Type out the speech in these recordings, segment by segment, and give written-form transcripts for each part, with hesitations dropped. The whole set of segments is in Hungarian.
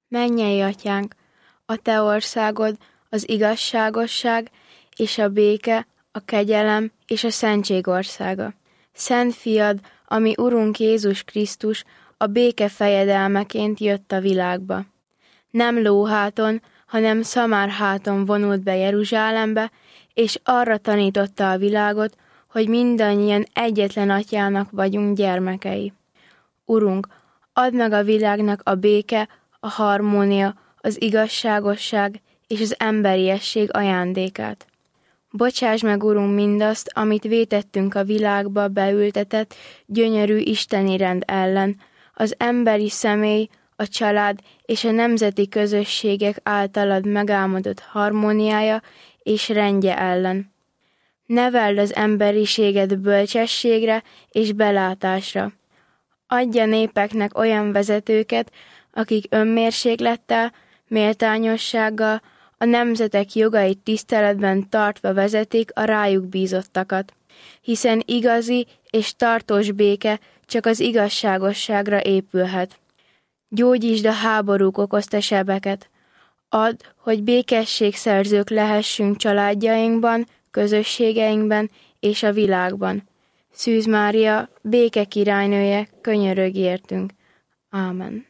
Mennyei Atyánk, a Te országod, az igazságosság és a béke, a kegyelem és a szentség országa. Szent Fiad, ami Urunk Jézus Krisztus, a béke fejedelmeként jött a világba. Nem lóháton, hanem szamárháton vonult be Jeruzsálembe, és arra tanította a világot, hogy mindannyian egyetlen Atyának vagyunk gyermekei. Urunk, add meg a világnak a béke, a harmónia, az igazságosság és az emberiesség ajándékát. Bocsáss meg, Urunk, mindazt, amit vétettünk a világba beültetett, gyönyörű isteni rend ellen, az emberi személy, a család és a nemzeti közösségek általad megálmodott harmóniája és rendje ellen. Neveld az emberiséget bölcsességre és belátásra. Adj a népeknek olyan vezetőket, akik önmérséklettel, méltányossággal, a nemzetek jogait tiszteletben tartva vezetik a rájuk bízottakat, hiszen igazi és tartós béke csak az igazságosságra épülhet. Gyógyítsd a háborúk okozta sebeket. Add, hogy békességszerzők lehessünk családjainkban, közösségeinkben és a világban. Szűz Mária, béke királynője, könyörögj értünk. Ámen.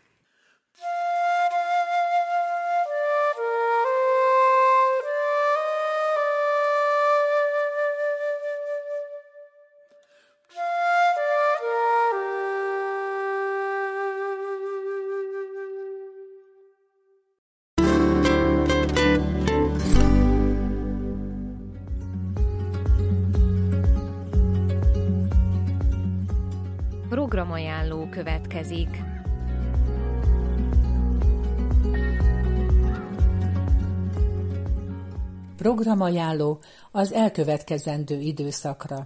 Programajánló következik. Programajánló az elkövetkezendő időszakra.